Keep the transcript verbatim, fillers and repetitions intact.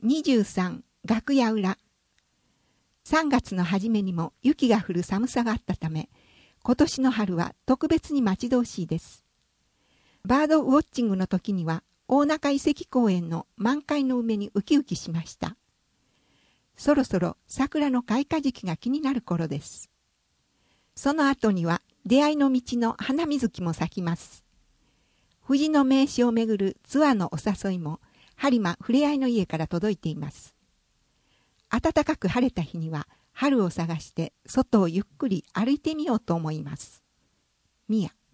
にじゅうさん楽屋裏。さんがつの初めにも雪が降る寒さがあったため、今年の春は特別に待ち遠しいです。バードウォッチングの時には大中遺跡公園の満開の梅にウキウキしました。そろそろ桜の開花時期が気になる頃です。その後には出会いの道の花水木も咲きます。富士の名所をめぐるツアーのお誘いも播磨ふれあいの家から届いています。暖かく晴れた日には春を探して外をゆっくり歩いてみようと思います。みや。